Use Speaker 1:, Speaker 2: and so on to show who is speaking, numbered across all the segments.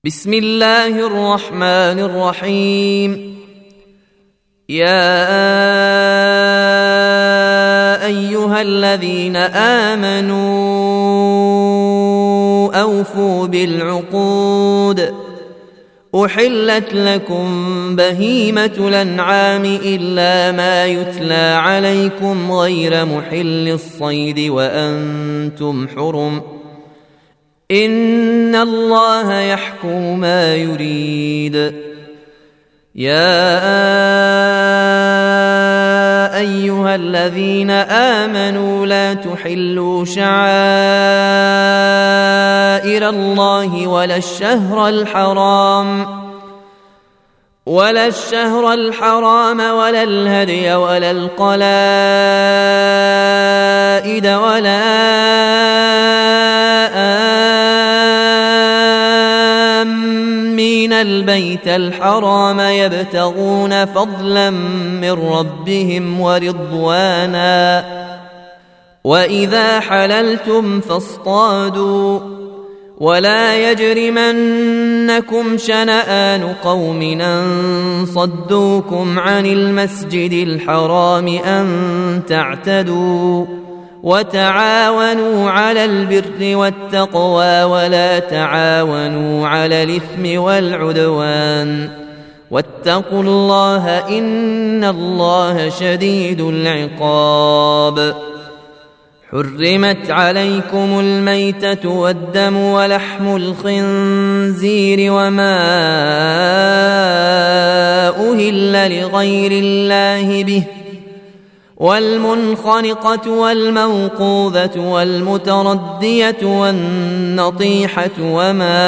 Speaker 1: بسم الله الرحمن الرحيم. يا أيها الذين آمنوا أوفوا بالعقود. أحلت لكم بهيمة الأنعام إلا ما يتلى عليكم غير محل الصيد وأنتم حرم. إن الله يحكم ما يريد. يا أيها الذين آمنوا لا تحلوا شعائر الله ولا الشهر الحرام ولا الهدي ولا القلائد ولا آمين البيت الحرام يبتغون فضلا من ربهم ورضوانا. وإذا حللتم فاصطادوا ولا يجرمنكم شنآن قوم أن صدوكم عن المسجد الحرام أن تعتدوا. وتعاونوا على البر والتقوى ولا تعاونوا على الإثم والعدوان. واتقوا الله إن الله شديد العقاب. حرمت عليكم الميتة والدم ولحم الخنزير وما أهل لغير الله به والمنخنقة والموقوذة والمتردية والنطيحة وما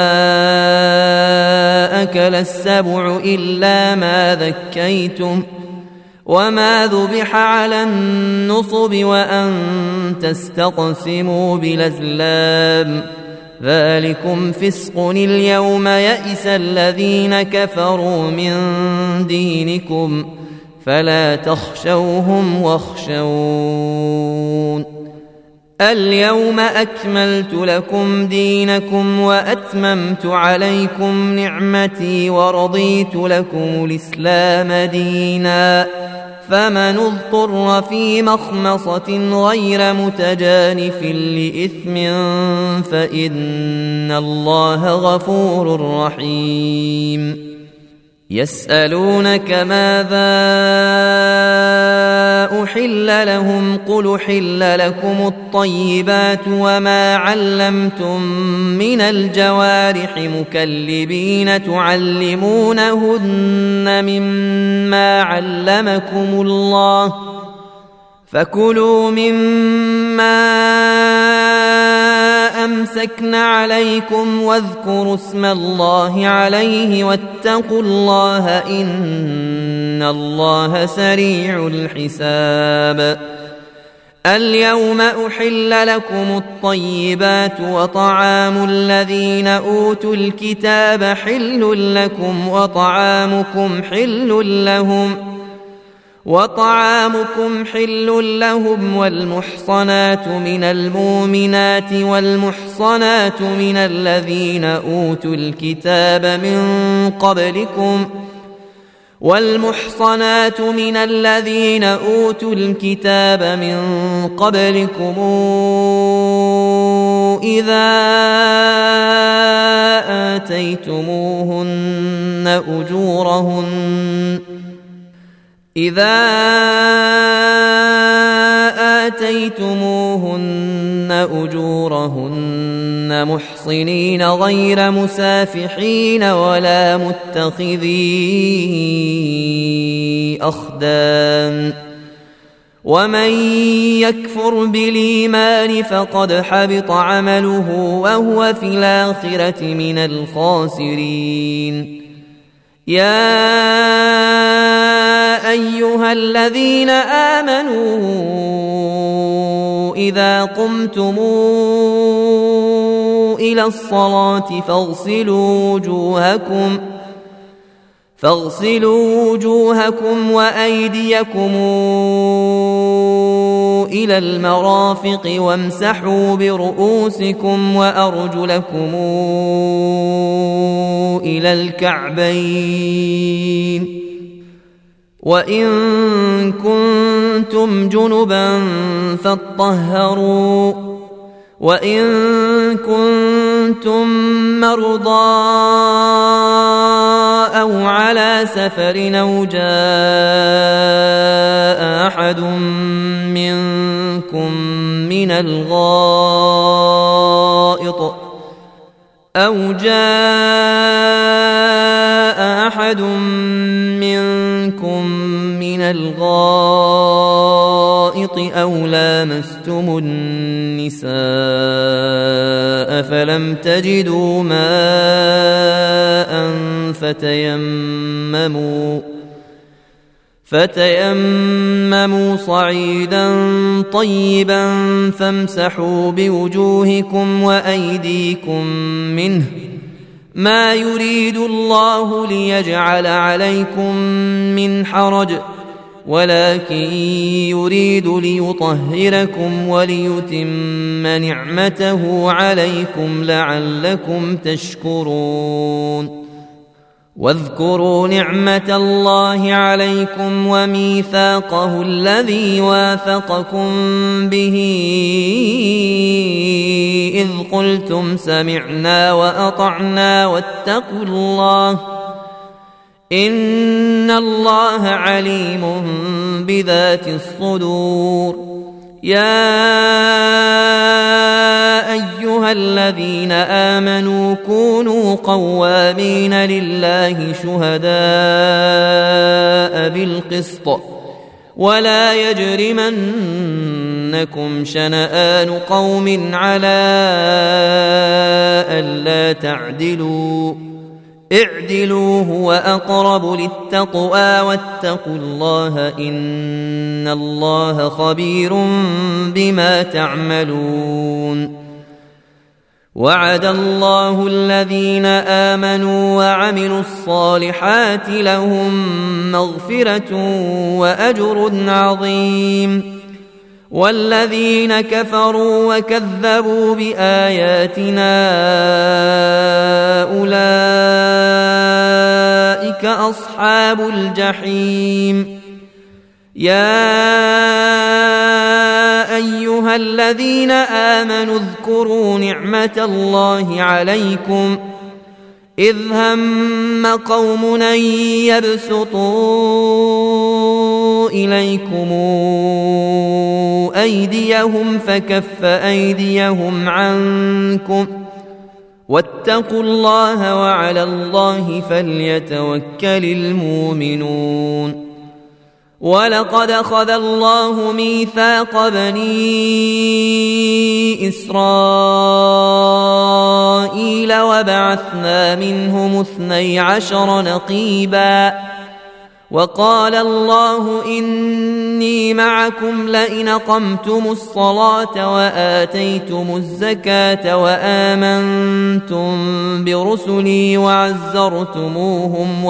Speaker 1: أكل السبع إلا ما ذكيتم وما ذبح على النصب وأن تستقسموا بالأزلام ذلكم فسق. اليوم يئس الذين كفروا من دينكم فلا تخشوهم واخشون. اليوم أكملت لكم دينكم وأتممت عليكم نعمتي ورضيت لكم الإسلام دينا. فمن اضطر في مخمصة غير متجانف لإثم فإن الله غفور رحيم. يسألونك ماذا أحل لهم قل أحل لكم الطيبات وما علمتم من الجوارح مكلبين تعلمونهن مما علمكم الله فكلوا مما أمسكن عليكم واذكروا اسم الله عليه واتقوا الله إن الله سريع الحساب. اليوم أحل لكم الطيبات وطعام الذين أوتوا الكتاب حل لكم وطعامكم حل لهم والمحصنات من المؤمنات والمحصنات من الذين أوتوا الكتاب من قبلكم إذا آتيتموهن أجورهن محصنين غير مسافحين ولا متخذي أخدان. ومن يكفر بالإيمان فقد حبط عمله وهو في الآخرة من الخاسرين. يا أيها الذين آمنوا إذا قمتم إلى الصلاة فاغسلوا وجوهكم وأيديكم إلى المرافق وامسحوا برؤوسكم وأرجلكم إلى الكعبين وإن كنتم جنبا فاطهروا وإن كنتم مرضى أو على سفر أو جاء أحد منكم من الغائط أو لامستم النساء فلم تجدوا ماء فتيمموا صعيدا طيبا فامسحوا بوجوهكم وأيديكم منه ما يريد الله ليجعل عليكم من حرج ولكن يريد ليطهركم وليتم نعمته عليكم لعلكم تشكرون واذكروا نعمة الله عليكم وميثاقه الذي واثقكم به إذ قلتم سمعنا وأطعنا واتقوا الله إن الله عليم بذات الصدور يا أيها الذين آمنوا كونوا قوامين لله شهداء بالقسط ولا يجرمنكم شنآن قوم على ألا تعدلوا اعدلوا هو أقرب للتقوى واتقوا الله إن الله خبير بما تعملون وعد الله الذين آمنوا وعملوا الصالحات لهم مغفرة وأجر عظيم والذين كفروا وكذبوا بآياتنا أولئك أصحاب الجحيم يا أيها الذين آمنوا اذكروا نعمة الله عليكم إذ هم قوم أن يبسطوا إليكم أيديهم فكف أيديهم عنكم واتقوا الله وعلى الله فليتوكل المؤمنون ولقد أخذ الله ميثاق بني إسرائيل وبعثنا منهم 12 نقيبا وقال الله إني معكم لئن أقمتم الصلاة وآتيتم الزكاة وآمنتم برسلي وعزرتموهم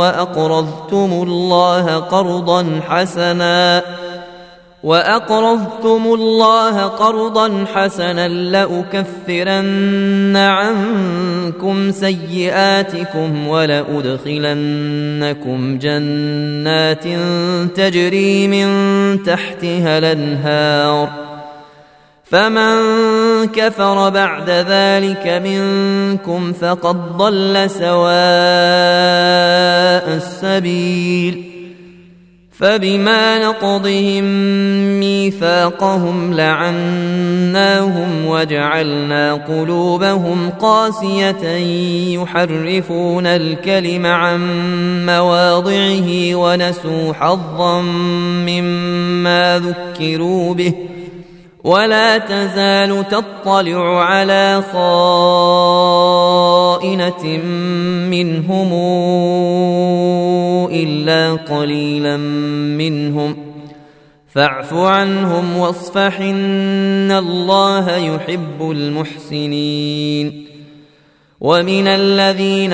Speaker 1: وأقرضتم الله قرضا حسنا لأكفرن عنكم سيئاتكم ولأدخلنكم جنات تجري من تحتها الأنهار فمن كفر بعد ذلك منكم فقد ضل سواء السبيل فبما نقضهم ميثاقهم لعناهم وجعلنا قلوبهم قاسية يحرفون الكلم عن مواضعه ونسوا حظا مما ذكروا به ولا تزال تطلع على خائنة منهم إلا قليلا منهم فاعف عنهم واصفح إن الله يحب المحسنين ومن الذين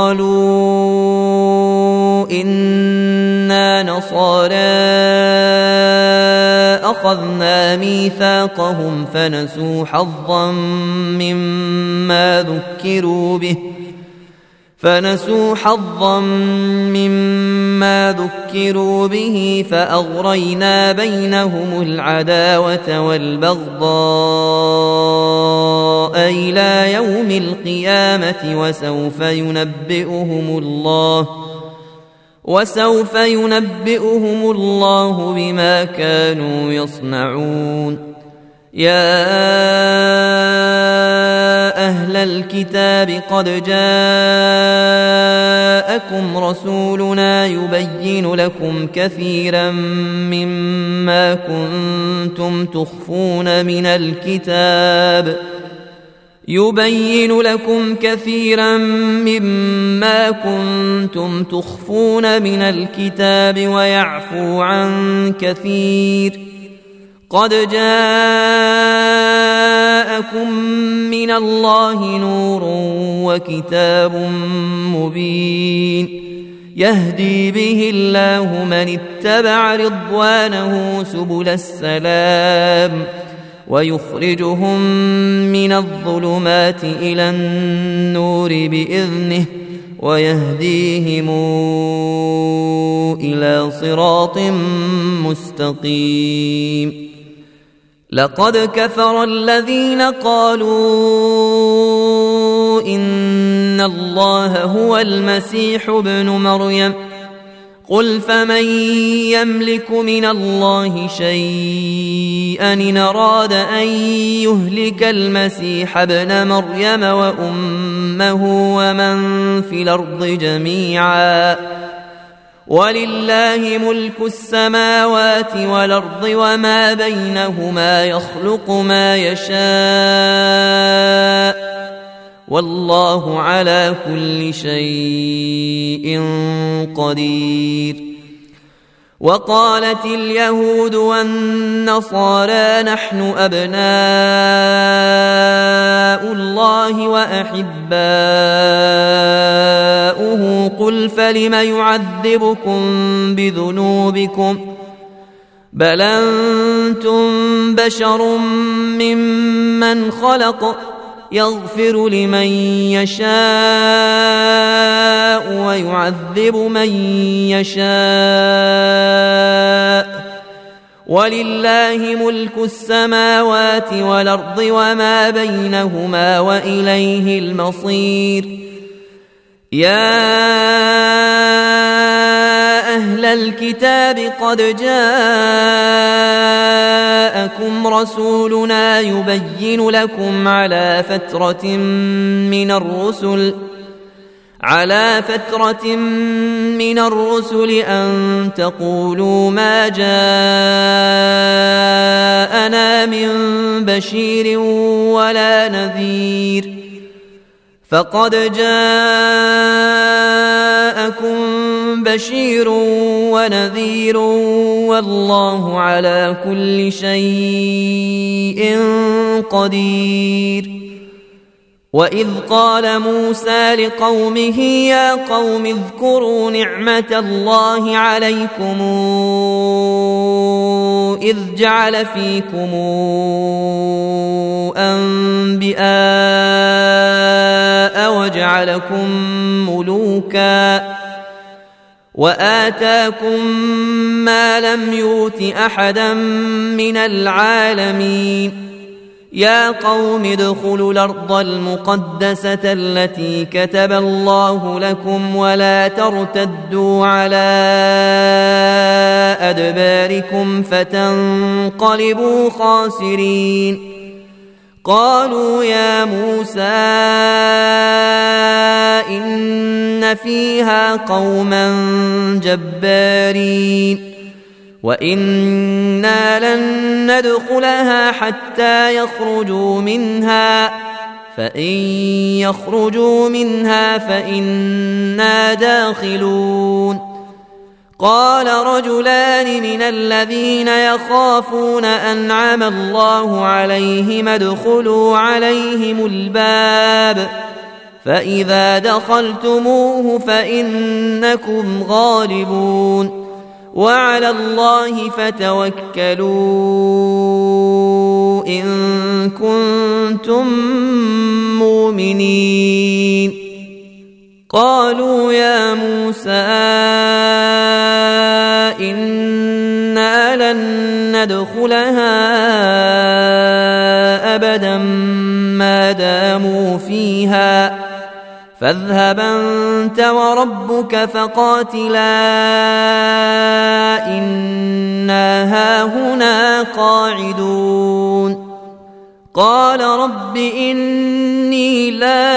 Speaker 1: قالوا إنا نصارى أخذنا ميثاقهم فنسوا حظا مما ذكروا به فنسوا حظا مما ذكروا به فأغرينا بينهم العداوة والبغضاء إلى يوم القيامة وسوف ينبئهم الله بما كانوا يصنعون. يا أهل الكتاب قد جاءكم رسولنا يبين لكم كثيرا مما كنتم تخفون من الكتاب ويعفو عن كثير. قد جاءكم من الله نور وكتاب مبين يهدي به الله من اتبع رضوانه سبل السلام ويخرجهم من الظلمات إلى النور بإذنه ويهديهم إلى صراط مستقيم. لقد كفر الذين قالوا إن الله هو المسيح ابن مريم قل فمن يملك من الله شيئا إن أراد أن يهلك المسيح ابن مريم وأمه ومن في الأرض جميعا ولله ملك السماوات والأرض وما بينهما يخلق ما يشاء والله على كل شيء قدير. وقالت اليهود والنصارى نحن أبناء الله وأحباؤه قل فلم يعذبكم بذنوبكم بل أنتم بشر ممن خلق يغفر لمن يشاء ويعذب من يشاء ولله ملك السماوات والأرض وما بينهما وإليه المصير. يا أهل الكتاب قد جاءكم رسولنا يبين لكم على فترة من الرسل أن تقولوا ما جاءنا من بشير ولا نذير فقد جاءكم بشير ونذير والله على كل شيء قدير. وإذ قال موسى لقومه يا قوم اذكروا نعمة الله عليكم إذ جعل فيكم أنبياء وجعلكم ملوكا وآتاكم ما لم يؤت أحدا من العالمين. يا قوم ادخلوا الأرض المقدسة التي كتب الله لكم ولا ترتدوا على أدباركم فتنقلبوا خاسرين. قالوا يا موسى إن فيها قوما جبارين وإنا لن ندخلها حتى يخرجوا منها فإن يخرجوا منها فإنا داخلون. قال رجلان من الذين يخافون أنعم الله عليهم ادخلوا عليهم الباب فإذا دخلتموه فإنكم غالبون وعلى الله فتوكلوا إن كنتم مؤمنين. قالوا يا موسى إنا لن ندخلها أبدا ما داموا فيها فاذهب أنت وربك فقاتلا إنا هاهنا قاعدون قال رب إني لا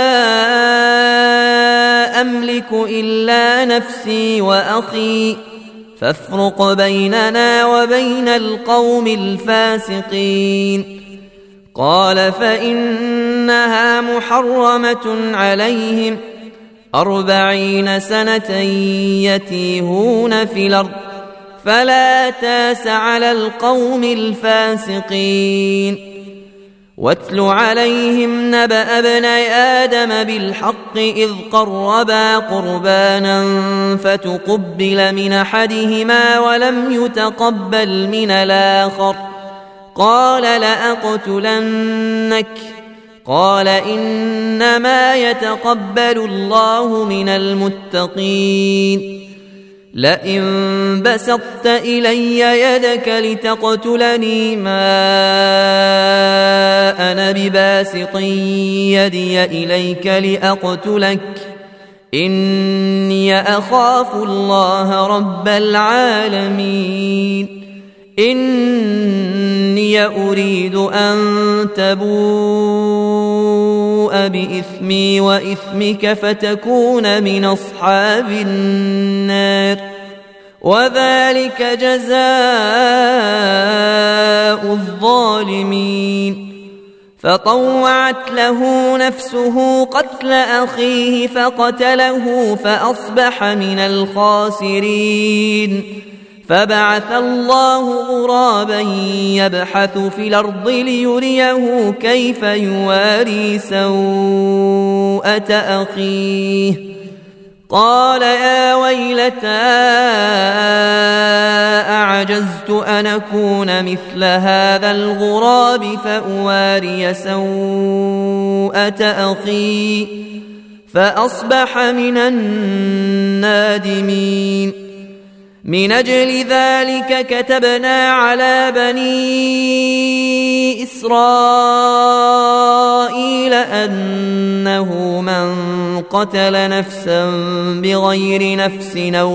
Speaker 1: أملك إلا نفسي وأخي فافرق بيننا وبين القوم الفاسقين قال فإنها محرمة عليهم 40 سنة يتيهون في الأرض فلا تاس على القوم الفاسقين واتل عليهم نبأ ابني آدم بالحق إذ قربا قربانا فتقبل من أحدهما ولم يتقبل من الآخر قال لأقتلنك قال إنما يتقبل الله من المتقين لئن بسطت إلي يدك لتقتلني ما أنا بباسط يدي إليك لأقتلك إني أخاف الله رب العالمين إني أريد أن تبوء بإثمي وإثمك فتكون من أصحاب النار وذلك جزاء الظالمين فطوعت له نفسه قتل أخيه فقتله فأصبح من الخاسرين فبعث الله غرابا يبحث في الأرض ليريه كيف يواري سوءة أخيه قال يا ويلتى أعجزت أن أكون مثل هذا الغراب فأواري سوءة أخي فأصبح من النادمين من أجل ذلك كتبنا على بني إسرائيل أنه من قتل نفسا بغير نفس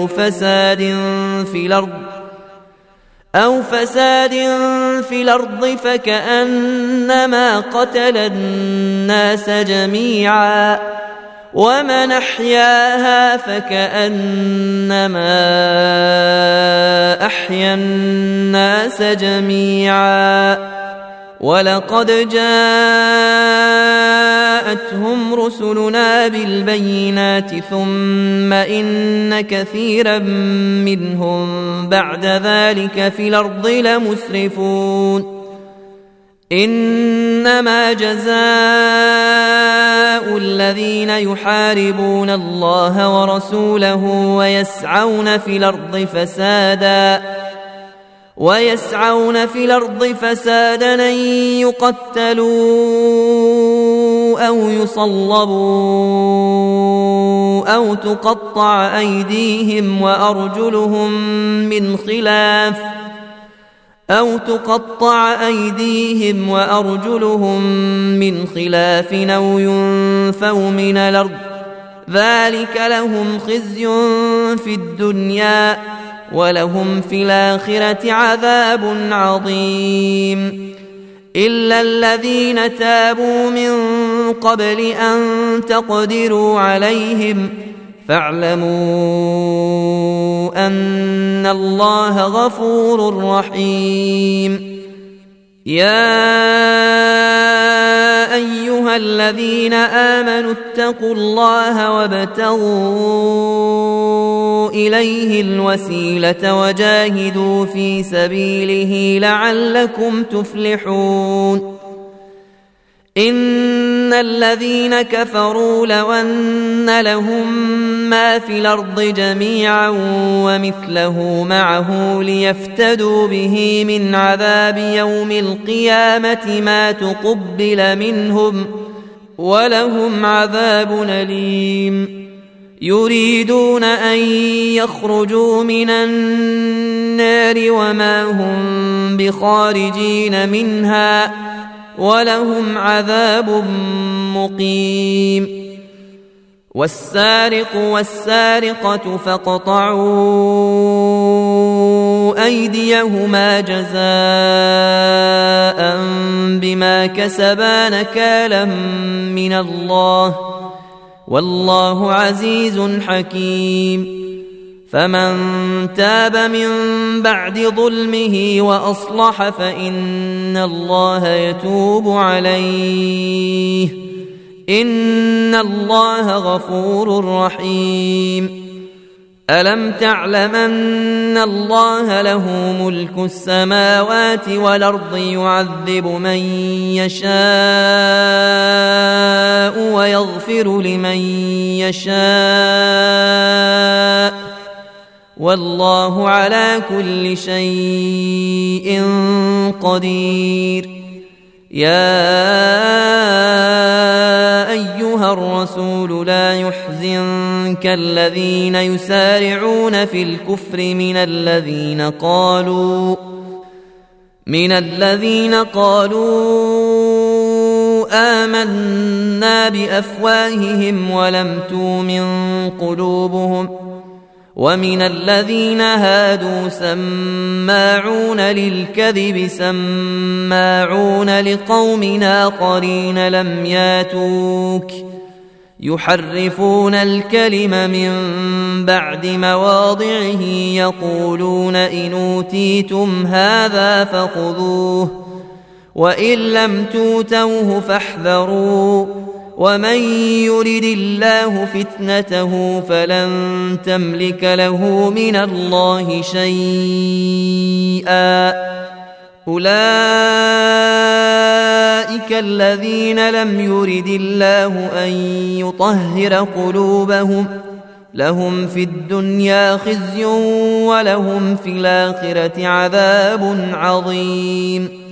Speaker 1: أو فساد في الأرض فكأنما قتل الناس جميعا ومن أحياها فكأنما أحيا الناس جميعا ولقد جاءتهم رسلنا بالبينات ثم إن كثيرا منهم بعد ذلك في الأرض لمسرفون إنما جزاء الذين يحاربون الله ورسوله ويسعون في الأرض فسادا أن يقتلوا أو يصلبوا أو تقطع أيديهم وأرجلهم من خلاف أو ينفوا من الأرض ذلك لهم خزي في الدنيا ولهم في الآخرة عذاب عظيم إلا الذين تابوا من قبل أن تقدروا عليهم فاعلموا أن الله غفور رحيم يا أيها الذين آمنوا اتقوا الله وابتغوا إليه الوسيلة وجاهدوا في سبيله لعلكم تفلحون إن الذين كفروا لو أن لهم ما في الأرض جميعا ومثله معه ليفتدوا به من عذاب يوم القيامة ما تقبل منهم ولهم عذاب أليم يريدون أن يخرجوا من النار وما هم بخارجين منها ولهم عذاب مقيم والسارق والسارقة فاقطعوا أيديهما جزاء بما كسبا نكالا من الله والله عزيز حكيم فمن تاب من بعد ظلمه وأصلح فإن الله يتوب عليه إن الله غفور رحيم ألم تعلم أن الله له ملك السماوات والأرض يعذب من يشاء ويغفر لمن يشاء والله على كل شيء قدير يا أيها الرسول لا يحزنك الذين يسارعون في الكفر من الذين قالوا آمنا بأفواههم ولم تؤمن قلوبهم ومن الذين هادوا سماعون للكذب سماعون لقوم آخرين لم ياتوك يحرفون الكلم من بعد مواضعه يقولون إن أوتيتم هذا فخذوه وإن لم توتوه فاحذروا ومن يرد الله فتنته فلن تملك له من الله شيئا أولئك الذين لم يرد الله أن يطهر قلوبهم لهم في الدنيا خزي ولهم في الآخرة عذاب عظيم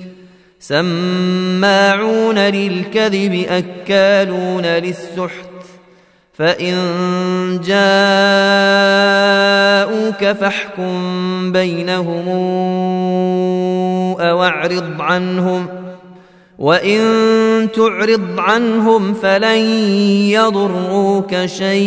Speaker 1: سماعون للكذب أكالون للسحت فإن جاءوك فاحكم بينهم أو أعرض عنهم وإن تعرض عنهم فلن يضروك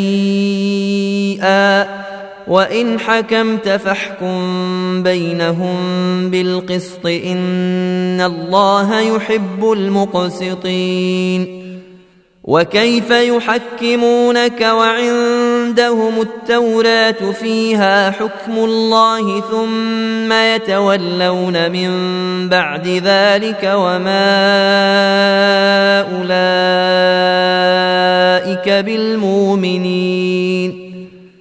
Speaker 1: شيئا وإن حكمت فاحكم بينهم بالقسط إن الله يحب المقسطين وكيف يحكمونك وعندهم التوراة فيها حكم الله ثم يتولون من بعد ذلك وما أولئك بالمؤمنين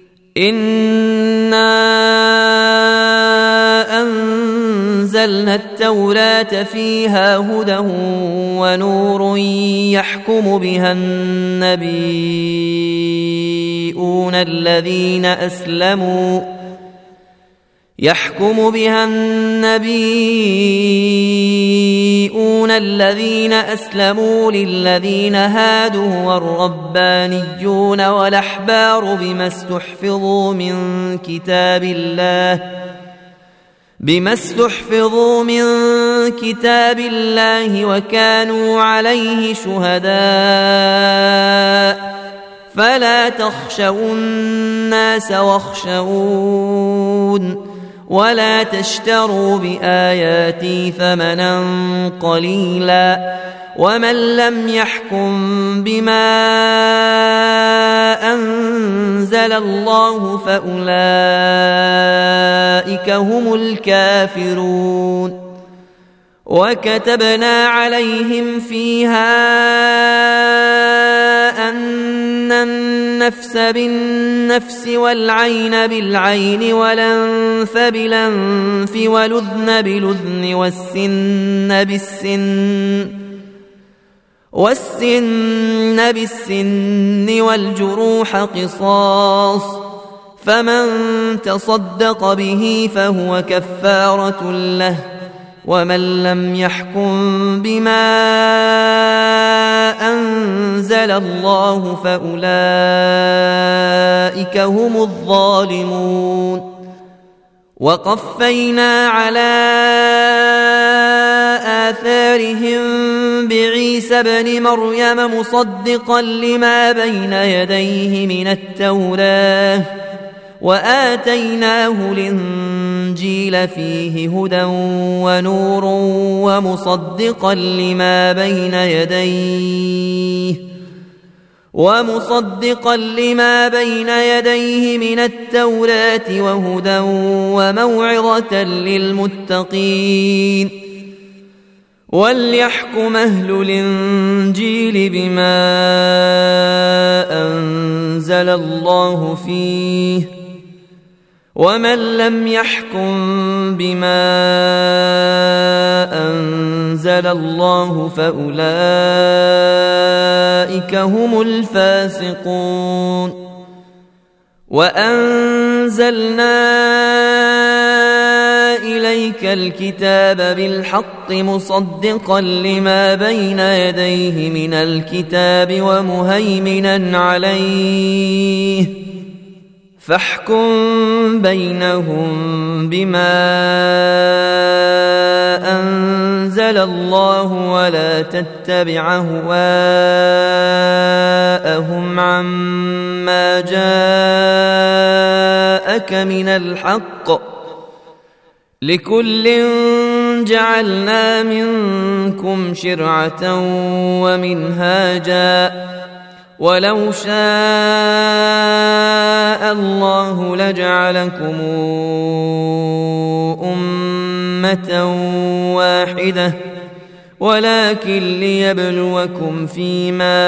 Speaker 1: إنا أنزلنا التوراة فيها هدى ونور يحكم بها النبيون الذين أسلموا للذين هادوا والربانيون والأحبار بما استحفظوا من كتاب الله وكانوا عليه شهداء فلا تخشوا الناس واخشون ولا تشتروا بآياتي ثمنا قليلا ومن لم يحكم بما أنزل الله فأولئك هم الكافرون وكتبنا عليهم فيها أن النفس بالنفس والعين بالعين والأنف بالأنف والأذن بالأذن والسن بالسن والجروح قصاص فمن تصدق به فهو كفارة له ومن لم يحكم بما أنزل أنزل الله فأولئك هم الظالمون. وقفينا على آثارهم بعيسى ابن مريم مصدقا لما بين يديه من التوراة وآتيناه الإنجيل فيه هدى ونور ومصدقا لما بين يديه من التوراة وهدى وموعظة للمتقين. وليحكم أهل الإنجيل بما أنزل الله فيه ومن لم يحكم بما أنزل الله فأولئك هم الفاسقون. وأنزلنا إليك الكتاب بالحق مصدقا لما بين يديه من الكتاب ومهيمنا عليه فاحكم بينهم بما أنزل الله ولا تتبع أهواءهم عما جاءك من الحق لكل جعلنا منكم شرعة ومنهاجا ولو شاء الله لجعلكم أمة واحدة ولكن ليبلوكم فيما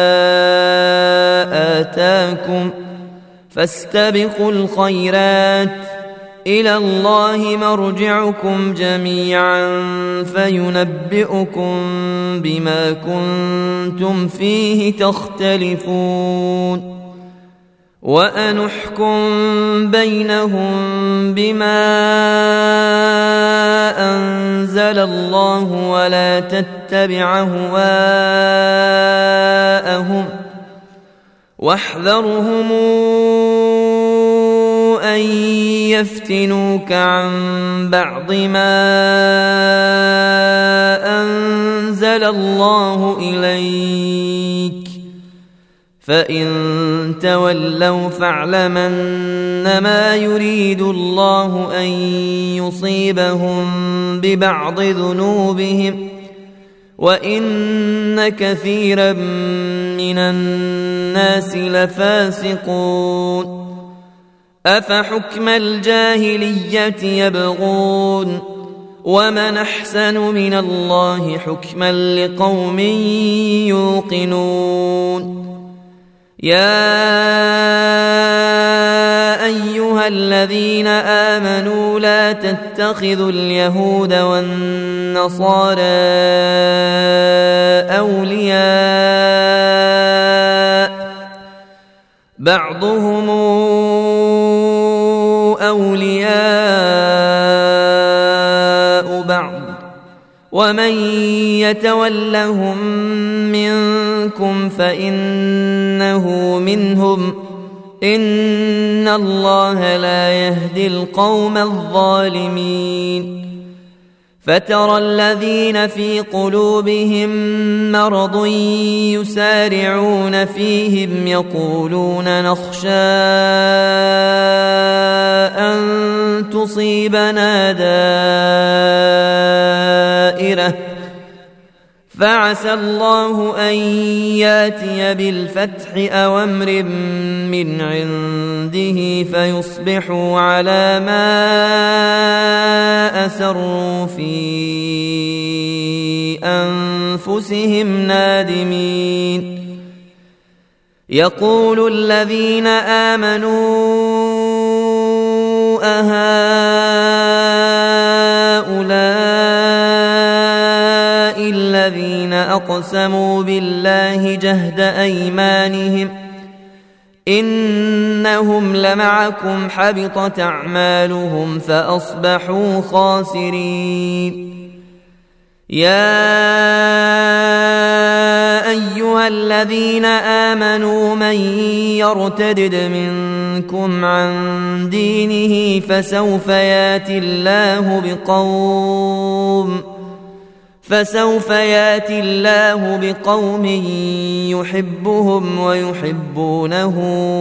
Speaker 1: آتاكم فاستبقوا الخيرات إلى الله مرجعكم جميعا فينبئكم بما كنتم فيه تختلفون. وأنحكم بينهم بما أنزل الله ولا تتبع أهواءهم واحذرهم أن يفتنوك عن بعض ما أنزل الله إليك فإن تولوا فاعلم أنما يريد الله أن يصيبهم ببعض ذنوبهم وإن كثيرا من الناس لفاسقون. أفحكم الجاهلية يبغون ومن أحسن من الله حكما لقوم يوقنون. يا أيها الذين آمنوا لا تتخذوا اليهود والنصارى أولياء بعضهم أولياء بعض ومن يتولهم منكم فإنه منهم إن الله لا يهدي القوم الظالمين. فترى الذين في قلوبهم مرض يسارعون فيهم يقولون نخشى أن تصيبنا دائرة فعسى الله أن ياتي بالفتح أو أمر من عنده فيصبحوا على ما أسروا في أنفسهم نادمين. يقول الذين آمنوا أهؤلاء الذين أقسموا بالله جهد أيمانهم إنهم لمعكم حبطت أعمالهم فأصبحوا خاسرين. يا أيها الذين آمنوا من يرتدد منكم عن دينه فسوف يأتي الله بقوم يحبهم ويحبونه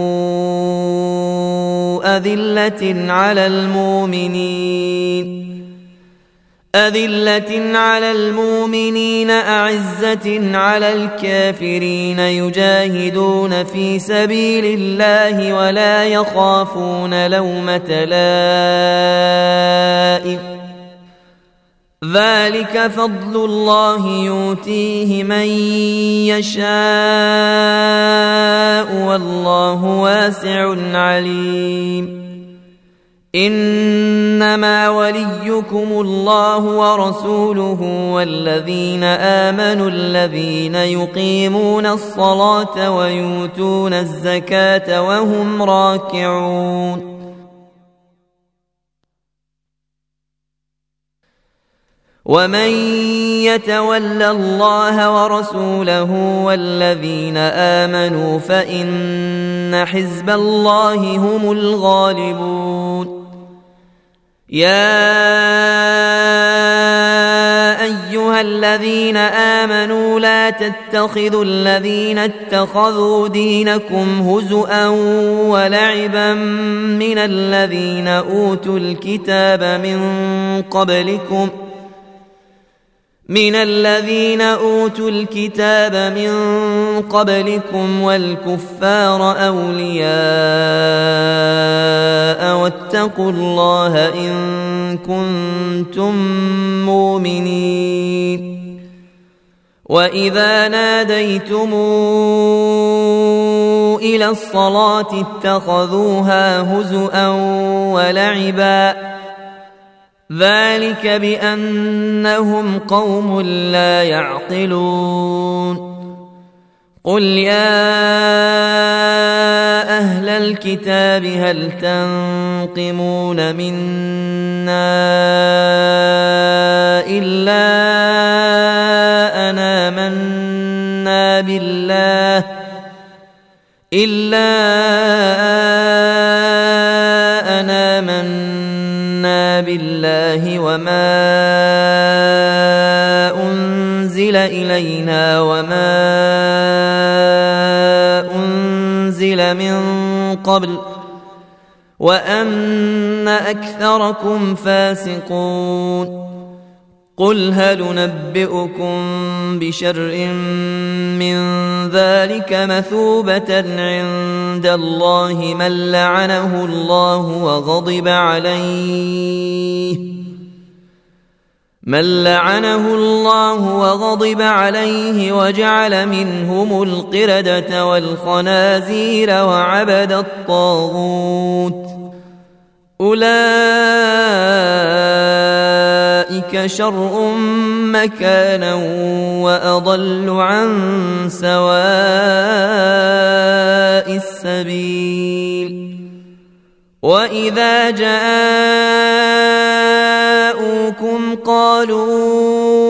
Speaker 1: أذلة على المؤمنين أعزة على الكافرين يجاهدون في سبيل الله ولا يخافون لومة لائم ذلك فضل الله يؤتيه من يشاء والله واسع عليم إنما وليكم الله ورسوله والذين آمنوا الذين يقيمون الصلاة ويؤتون الزكاة وهم راكعون ومن يتول الله ورسوله والذين آمنوا فإن حزب الله هم الغالبون يا أيها الذين آمنوا لا تتخذوا الذين اتخذوا دينكم هزؤا ولعبا من الذين أوتوا الكتاب من قبلكم والكفار أولياء واتقوا الله إن كنتم مؤمنين وإذا ناديتم إلى الصلاة اتخذوها هزؤا ولعبا ذلك بأنهم قوم لا يعقلون قل يا أهل الكتاب هل تنقمون منا إلا أن آمنا بالله وما أنزل إلينا وما أنزل من قبل وأن أكثركم فاسقون قل هل ننبئكم بشر من ذلك مثوبة عند الله من لعنه الله وغضب عليه وجعل منهم القردة والخنازير وعبد الطاغوت أولئك شر مكانا وأضل عن سواء السبيل وإذا جاءوكم قالوا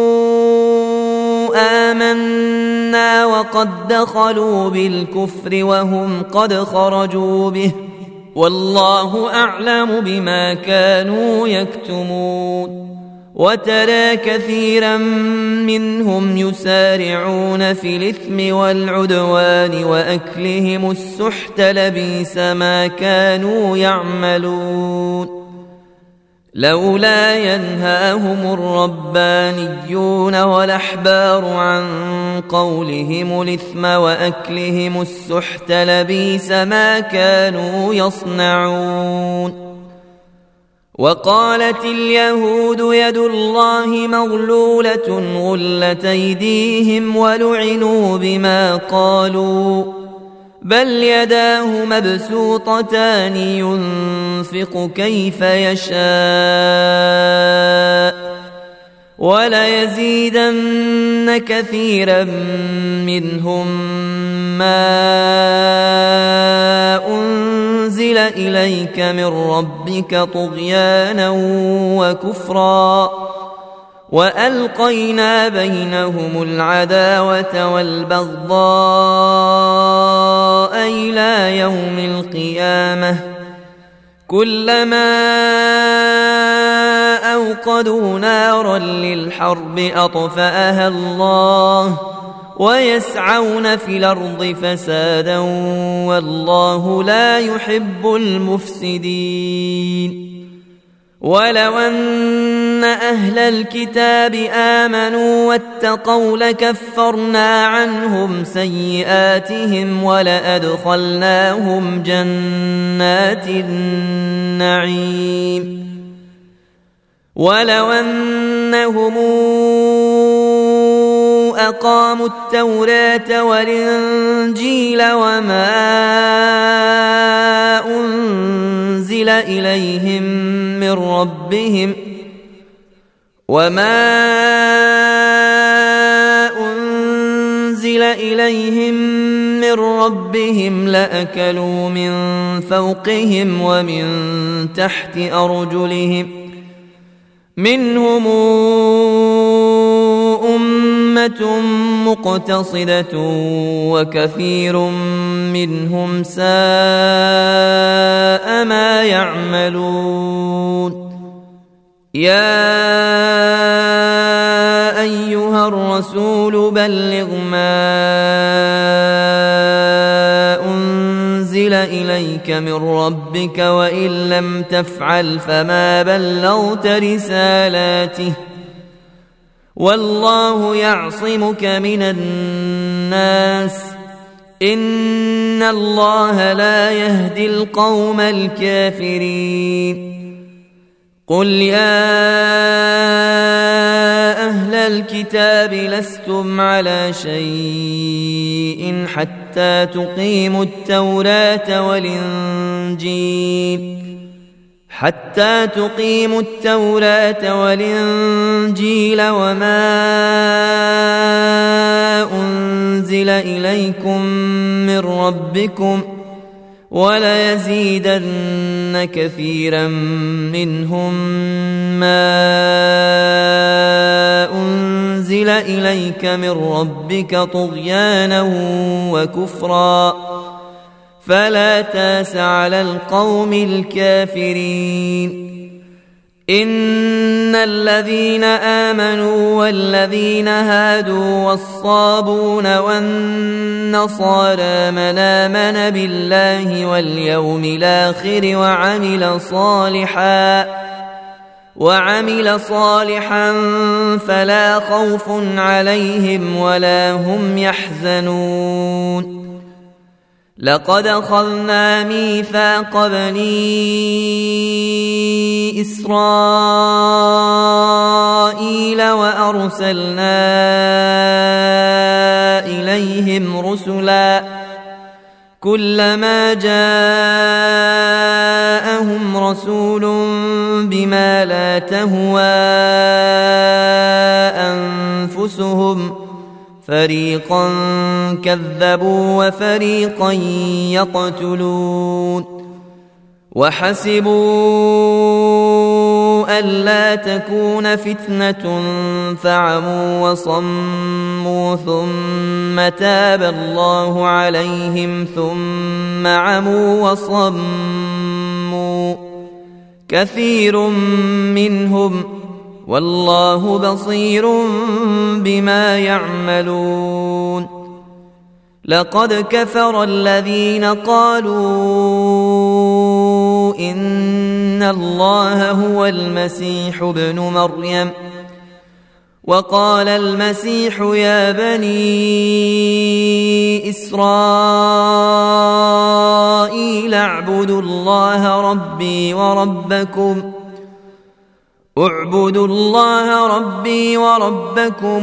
Speaker 1: آمنا وقد دخلوا بالكفر وهم قد خرجوا به والله أعلم بما كانوا يكتمون وترى كثيرا منهم يسارعون في الإثم والعدوان وأكلهم السحت لبئس ما كانوا يعملون لولا ينهاهم الربانيون والأحبار عن قولهم الإثم وأكلهم السحت لبئس ما كانوا يصنعون وقالت اليهود يد الله مغلولة غلت أيديهم ولعنوا بما قالوا بل يداه مبسوطتان ينفق كيف يشاء وليزيدن كثيرا منهم ما أنزل إليك من ربك طغيانا وكفرا وألقينا بينهم العداوة والبغضاء إلى يوم القيامة كلما أوقدوا نارا للحرب أطفأها الله ويسعون في الأرض فسادا والله لا يحب المفسدين ولو أن أهل الكتاب آمنوا واتقوا لكفرنا عنهم سيئاتهم ولأدخلناهم جنات النعيم ولو أنهم أقاموا التوراة والإنجيل وما أنزل إليهم من ربهم لأكلوا من فوقهم ومن تحت أرجلهم منهم أمة مقتصدة وكثير منهم ساء ما يعملون يا أيها الرسول بلغ ما أنزل إليك من ربك وإن لم تفعل فما بلغت رسالاته والله يعصمك من الناس إن الله لا يهدي القوم الكافرين قل يا أهل الكتاب لستم على شيء حتى تقيموا التوراة والإنجيل وما أنزل إليكم من ربكم وليزيدن كثيرا منهم ما أنزل إليك من ربك طغيانا وكفرا فلا تاس على القوم الكافرين إن الذين آمنوا والذين هادوا والصابون والنصارى من آمن بالله واليوم الآخر وعمل صالحا فلا خوف عليهم ولا هم يحزنون لقد أخذنا ميثاق بني إسرائيل وأرسلنا إليهم رسلا كلما جاءهم رسول بما لا تهوى أنفسهم فريقا كذبوا وفريقا يقتلون وحسبوا ألا تكون فتنة فعموا وصموا ثم تاب الله عليهم ثم عموا وصموا كثير منهم والله بصير بما يعملون لقد كفر الذين قالوا إن الله هو المسيح ابن مريم وقال المسيح يا بني إسرائيل اعبدوا الله ربي وربكم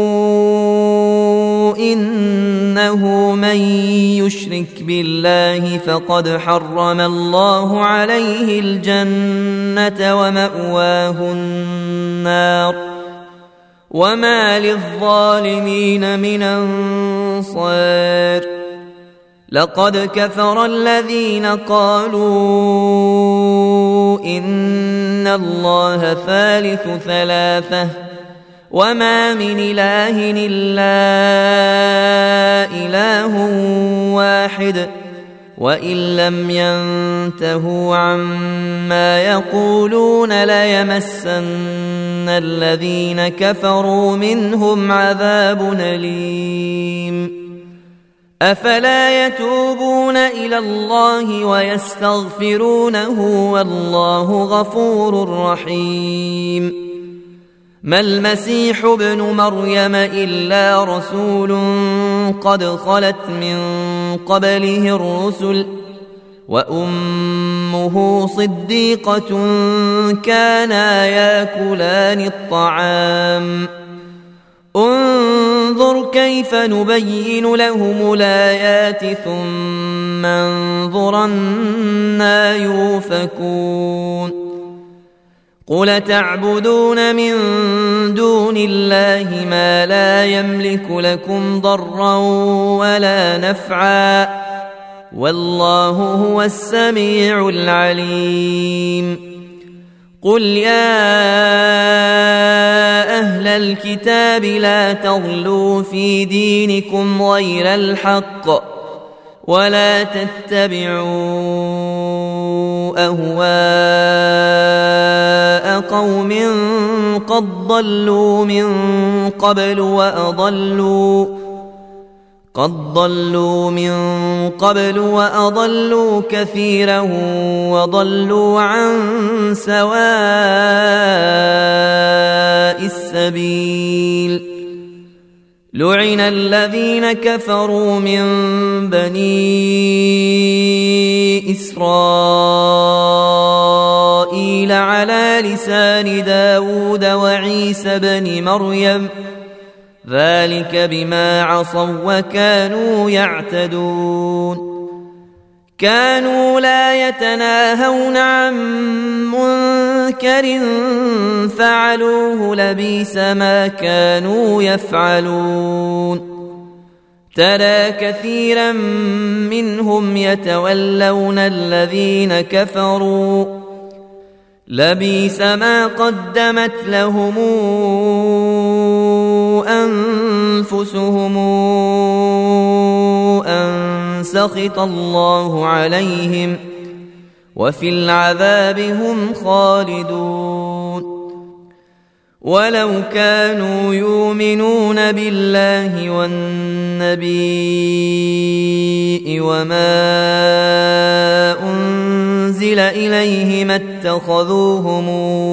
Speaker 1: إنه من يشرك بالله فقد حرم الله عليه الجنة ومأواه النار وما للظالمين من أنصار لقد كفر الذين قالوا إن الله ثالث ثلاثة وما من إله إلا إله واحد وإن لم ينتهوا عما يقولون ليمسن الذين كفروا منهم عذاب أليم أفلا يتوبون إلى الله ويستغفرونه والله غفور رحيم ما المسيح ابن مريم إلا رسول قد خلت من قبله الرسل وأمه صديقة كانا يأكلان الطعام انظر كيف نبين لهم الآيات ثم انظر أنى يؤفكون قل تعبدون من دون الله ما لا يملك لكم ضرا ولا نفعا والله هو السميع العليم قل يا أهل الكتاب لا تغلوا في دينكم غير الحق ولا تتبعوا أهواء قوم قد ضلوا من قبل وأضلوا كثيرا وضلوا عن سواء السبيل لعن الذين كفروا من بني إسرائيل على لسان داود وعيسى بن مريم ذلك بما عصوا وكانوا يعتدون كانوا لا يتناهون عن منكر فعلوه لبئس ما كانوا يفعلون ترى كثيرا منهم يتولون الذين كفروا لبئس ما قدمت لهم أنفسهم أن سخط الله عليهم وفي العذاب هم خالدون ولو كانوا يؤمنون بالله والنبي وما أنزل إليه ما اتخذوهم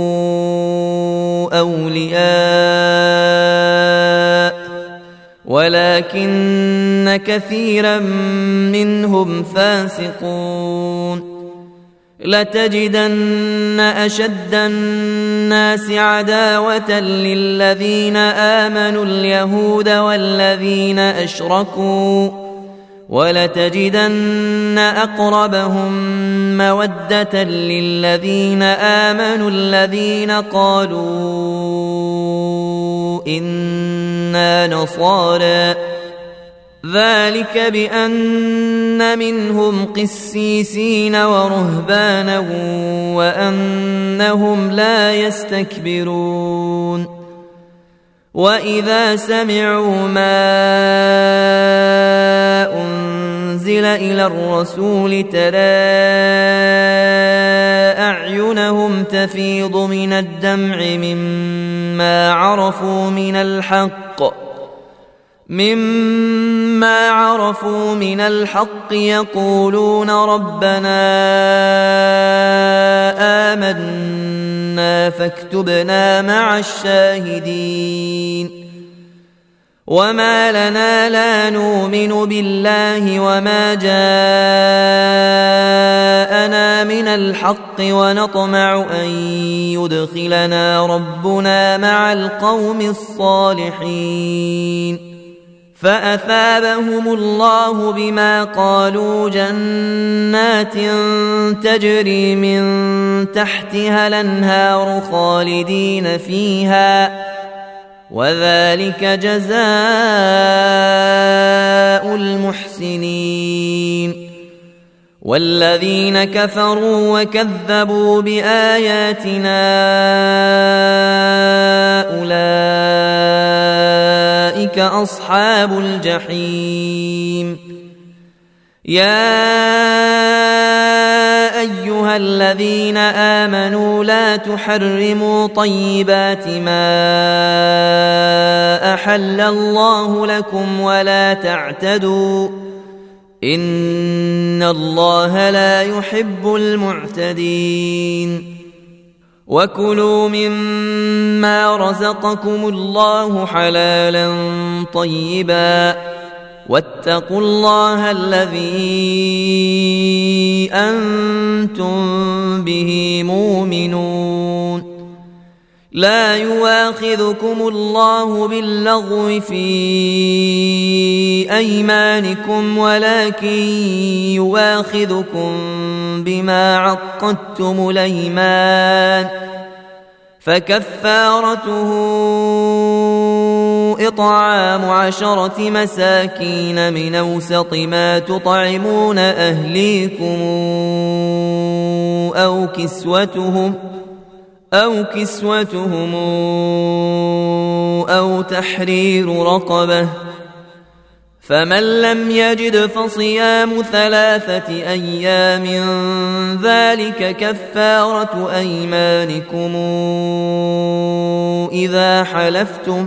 Speaker 1: أولياء ولكن كثيرا منهم فاسقون لتجدن أشد الناس عداوة للذين آمنوا اليهود والذين أشركوا ولتجدن أقربهم مودة للذين آمنوا الذين قالوا إنا نصارى ذلك بأن منهم قسيسين ورهبانا وأنهم لا يستكبرون وإذا سمعوا ما أنزل إلى الرسول ترى أعينهم تفيض من الدمع مما عرفوا من الحق يقولون ربنا آمنا فاكتبنا مع الشاهدين وما لنا لا نؤمن بالله وما جاءنا من الحق ونطمع أن يدخلنا ربنا مع القوم الصالحين فأثابهم الله بما قالوا جنات تجري من تحتها الأنهار خالدين فيها وذلك جزاء المحسنين والذين كفروا وكذبوا بآياتنا أولئك أصحاب الجحيم يا أيها الذين آمنوا لا تحرموا طيبات ما أحل الله لكم ولا تعتدوا إن الله لا يحب المعتدين وكلوا مما رزقكم الله حلالا طيبا واتقوا الله الذي أنتم به مؤمنون لا يواخذكم الله باللغو في أيمانكم ولكن يواخذكم بما عقدتم الأيمان فكفارته إطعام 10 مساكين من أوسط ما تطعمون أهليكم أو كسوتهم أو تحرير رقبة فمن لم يجد فصيام 3 أيام ذلك كفارة أيمانكم إذا حلفتم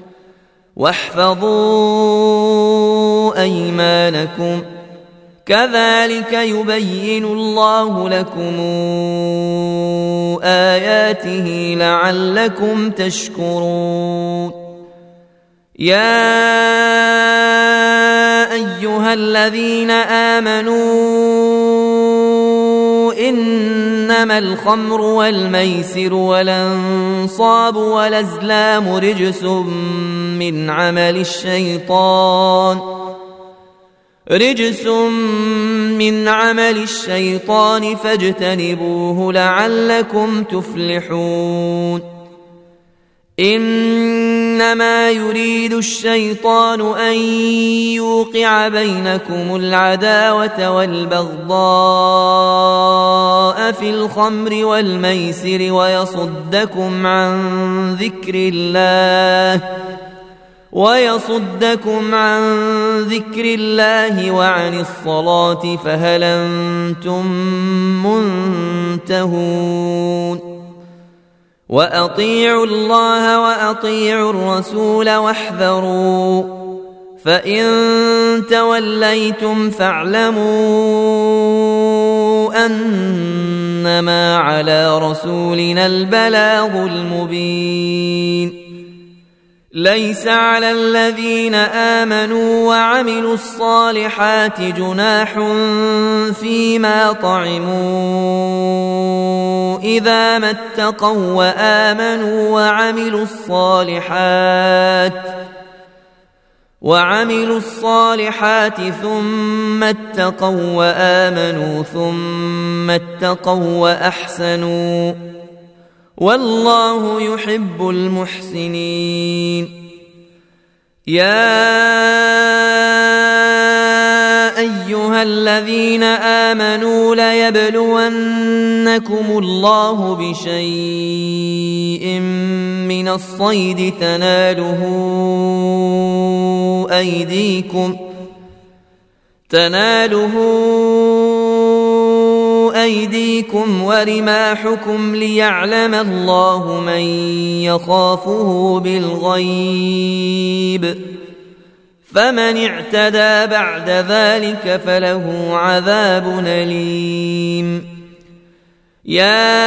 Speaker 1: واحفظوا أيمانكم كذلك يبين الله لكم آياته لعلكم تشكرون يا أيها الذين آمنوا إنما الخمر والميسر والأنصاب والأزلام رجس من عمل الشيطان فاجتنبوه لعلكم تفلحون إنما يريد الشيطان أن يوقع بينكم العداوة والبغضاء في الخمر والميسر ويصدكم عن ذكر الله وعن الصلاة فهل أنتم منتهون وأطيعوا الله وأطيعوا الرسول واحذروا فإن توليتم فاعلموا أنما على رسولنا البلاغ المبين ليس على الذين آمنوا وعملوا الصالحات جناح فيما طعموا إذا ما اتقوا وآمنوا وعملوا الصالحات ثم اتقوا وآمنوا ثم اتقوا وأحسنوا والله يحب المحسنين يا أيها الذين آمنوا ليبلونكم الله بشيء من الصيد تناله أيديكم ورماحكم ليعلم الله من يخافه بالغيب فمن اعتدى بعد ذلك فله عذاب أليم يا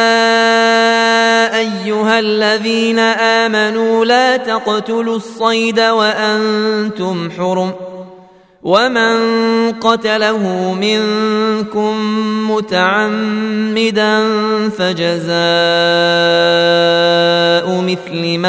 Speaker 1: أيها الذين آمنوا لا تقتلوا الصيد وأنتم حرم ومن قتله منكم متعمدا فجزاء مثل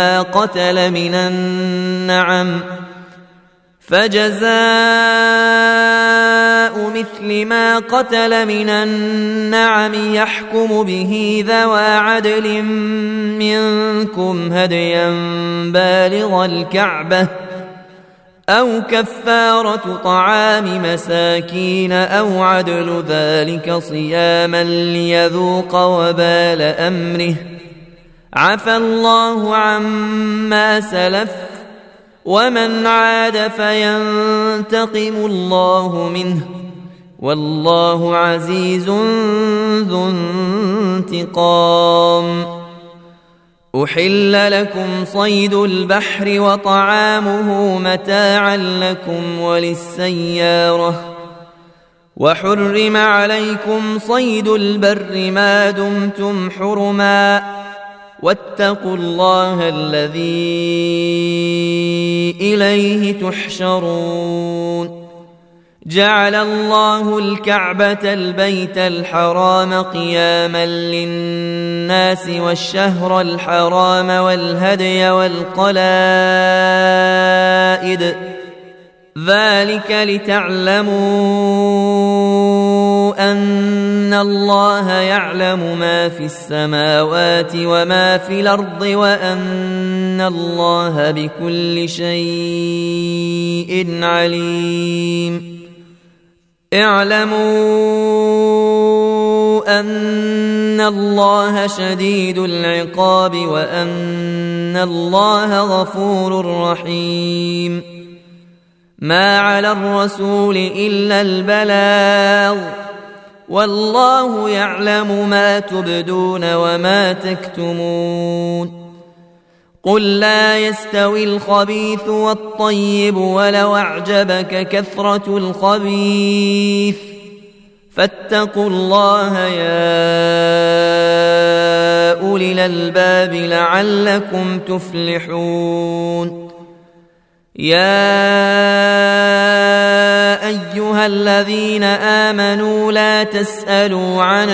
Speaker 1: ما قتل من النعم يحكم به ذوى عدل منكم هديا بالغ الكعبة أو كفارة طعام مساكين أو عدل ذلك صياما ليذوق وبال أمره عفى الله عما سلف ومن عاد فينتقم الله منه والله عزيز ذو انتقام. أحل لكم صيد البحر وطعامه متاعا لكم وللسيارة وحرم عليكم صيد البر ما دمتم حرما واتقوا الله الذي إليه تحشرون. جعل الله الكعبة البيت الحرام قياما للناس والشهر الحرام والهدي والقلائد ذلك لتعلموا أن الله يعلم ما في السماوات وما في الأرض وأن الله بكل شيء عليم. اعلموا أن الله شديد العقاب وأن الله غفور رحيم. ما على الرسول إلا البلاغ والله يعلم ما تبدون وما تكتمون. قل لا يستوي الخبيث والطيب ولو أعجبك كثرة الخبيث فاتقوا الله يا أولي الألباب لعلكم تفلحون. يا أيها الذين آمنوا لا تسألوا عن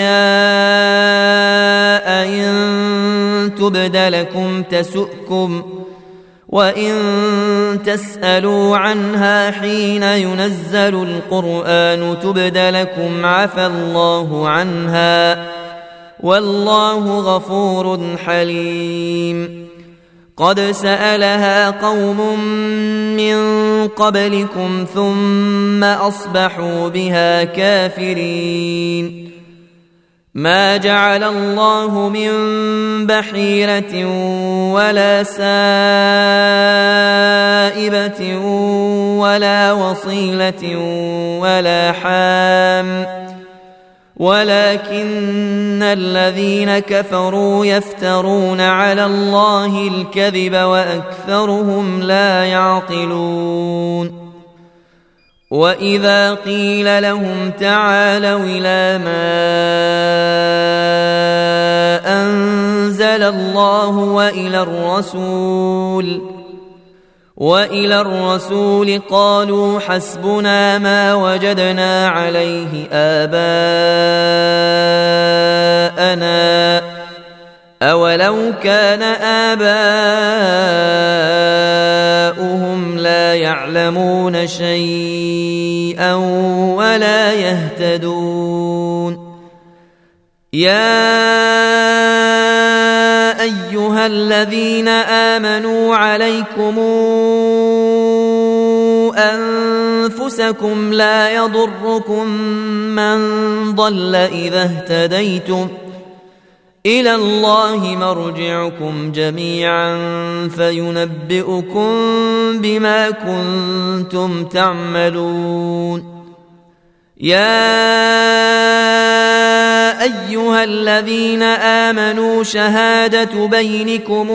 Speaker 1: أشياء إن تبد لكم تسؤكم وإن تسألوا عنها حين ينزل القرآن تبد لكم عفى الله عنها والله غفور حليم. قد سألها قوم من قبلكم ثم أصبحوا بها كافرين. ما جعل الله من بحيرة ولا سائبة ولا وصيلة ولا حام ولكن الذين كفروا يفترون على الله الكذب وأكثرهم لا يعقلون. وإذا قيل لهم تعالوا إلى ما أنزل الله وإلى الرسول قالوا حسبنا ما وجدنا عليه آباءنا أولو كان آباؤهم لا يعلمون شيئا ولا يهتدون. يا أيها الذين آمنوا عليكم أنفسكم لا يضركم من ضل إذا اهتديتم إلى الله مرجعكم جميعا فينبئكم بما كنتم تعملون. يا أيها الذين آمنوا شهادة بينكم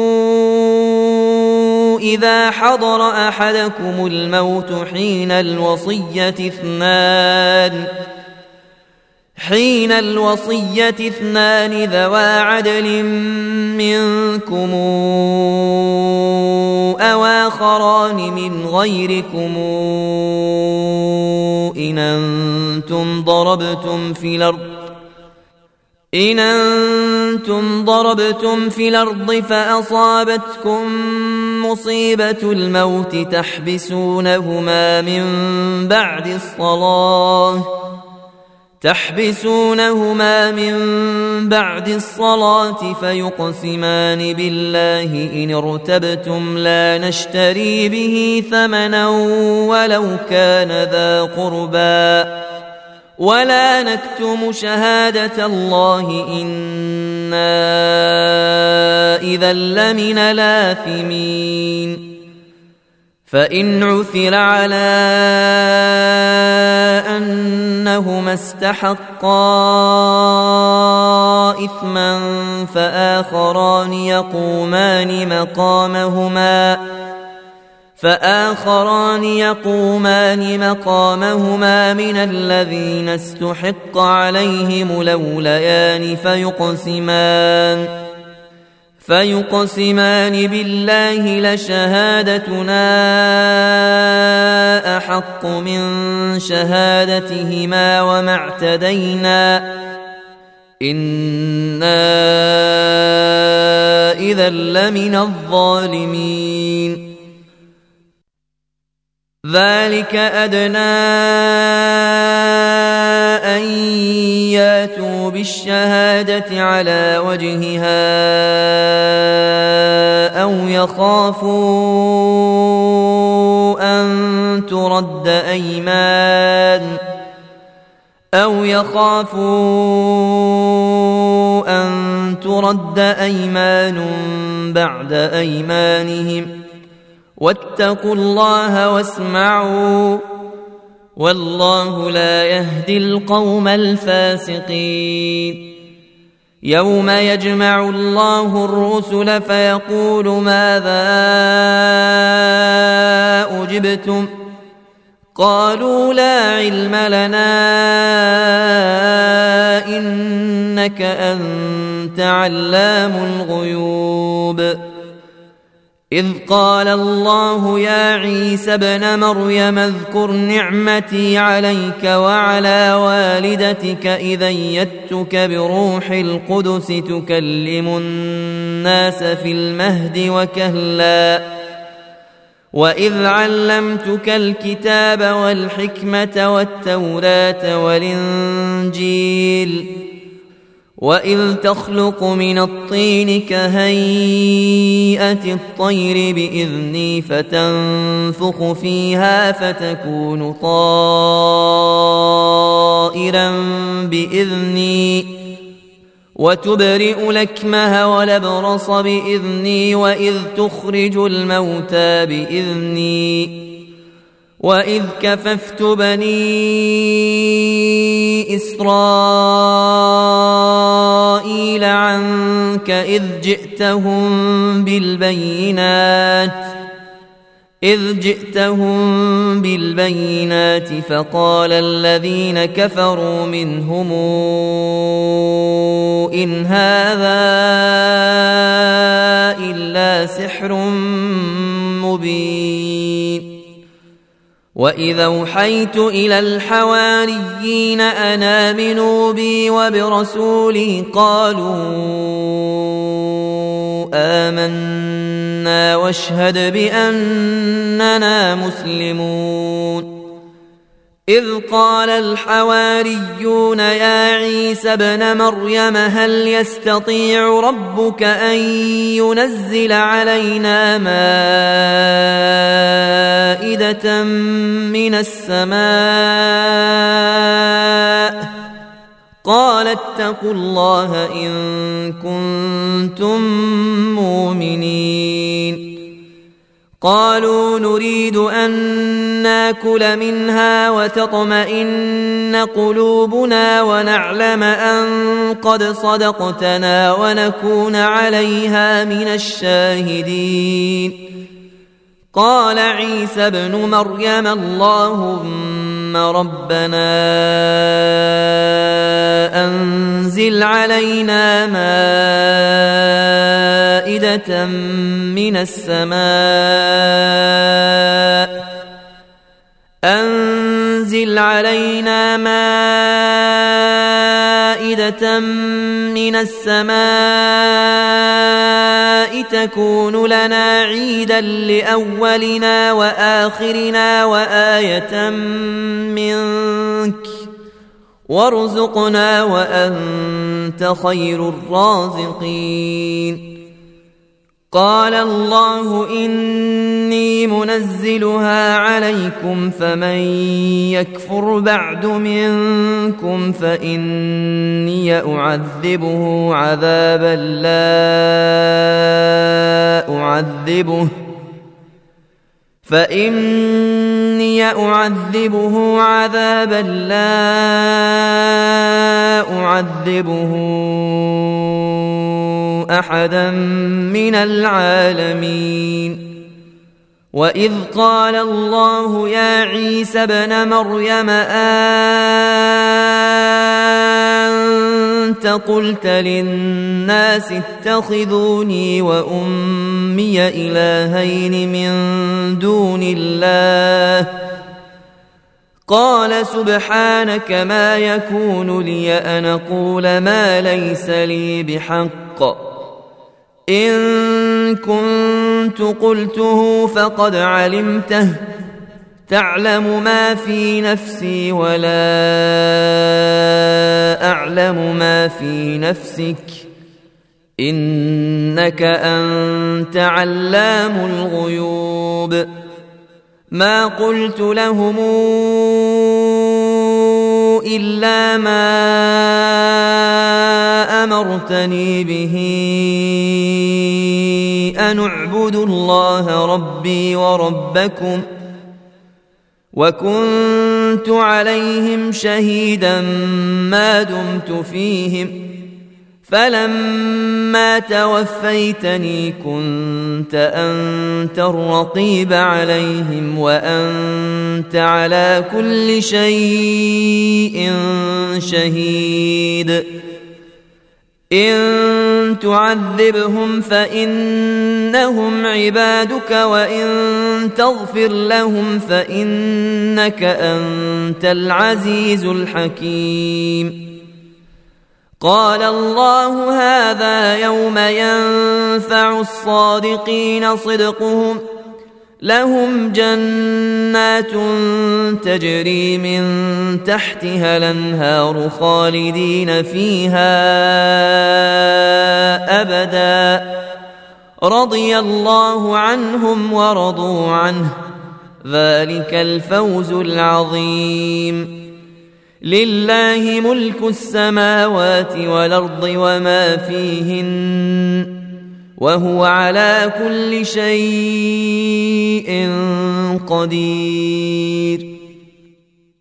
Speaker 1: إذا حضر أحدكم الموت حين الوصية اثنان ذوى عدل منكم أو آخران من غيركم إن أنتم ضربتم في الأرض فأصابتكم مصيبة الموت تحبسونهما من بعد الصلاة تحبسونهما من بعد الصلاة فيقسمان بالله إن ارتبتم لا نشتري به ثمنا ولو كان ذا قربى ولا نكتم شهادة الله إنا إذا لمن الآثمين فإن عثر على أنهما استحقا إثما فآخران يقومان مقامهما من الذين استحق عليهم الأوليان فيقسمان بالله لشهادتنا أحق من شهادتهما وما اعتدينا إنا إذا لمن الظالمين ذلك أدنى أن ياتوا بالشهادة على وجهها أو يخافوا أن ترد أيمان بعد أيمانهم واتقوا الله واسمعوا والله لا يهدي القوم الفاسقين يوم يجمع الله الرسل فيقول ماذا أجبتم قالوا لا علم لنا إنك أنت علام الغيوب إذ قال الله يا عيسى ابن مريم اذكر نعمتي عليك وعلى والدتك إذ أيدتك بروح القدس تكلم الناس في المهد وكهلا وإذ علمتك الكتاب والحكمة والتوراة والإنجيل وإذ تخلق من الطين كهيئة الطير بإذني فتنفخ فيها فتكون طائرا بإذني وتبرئ الأكمه والأبرص بإذني وإذ تخرج الموتى بإذني وإذ كففت بني إسرائيل عنك إذ جئتهم بالبينات فقال الذين كفروا منهم إن هذا إلا سحر مبين وإذا أوحيت إلى الحواريين أن آمنوا بي وبرسولي قالوا آمنا واشهد بأننا مسلمون إذ قال الحواريون يا عيسى ابن مريم هل يستطيع ربك أن ينزل علينا مائدة من السماء قال اتقوا الله إن كنتم مؤمنين قالوا نريد أن ناكل منها وتطمئن قلوبنا ونعلم أن قد صدقتنا ونكون عليها من الشاهدين قال عيسى ابن مريم اللهم ربنا أنزل علينا مائدة من السماء أنزل علينا مائدة من السماء تكون لنا عيدا لأولنا وآخرنا وآية منك وارزقنا وأنت خير الرازقين. قال الله إني منزلها عليكم فمن يكفر بعد منكم فإني أعذبه عذابا لا أعذبه أحدا من العالمين. وإذ قال الله يا عيسى ابن مريم أنت قلت للناس اتخذوني وأمي إلهين من دون الله قال سبحانك ما يكون لي أن أقول ما ليس لي بحق إن كنت قلته فقد علمته تعلم ما في نفسي ولا أعلم ما في نفسك إنك أنت علام الغيوب. ما قلت لهم إلا ما أمرتني به أن اعبدوا الله ربي وربكم وكنت عليهم شهيدا ما دمت فيهم فلما توفيتني كنت أنت الرقيب عليهم وأنت على كل شيء شهيد. إن تعذبهم فإنهم عبادك وإن تغفر لهم فإنك أنت العزيز الحكيم. قال الله هذا يوم ينفع الصادقين صدقهم لهم جنات تجري من تحتها الأنهار خالدين فيها أبدا رضي الله عنهم ورضوا عنه ذلك الفوز العظيم. لله ملك السماوات والأرض وما فيهن وهو على كل شيء قدير.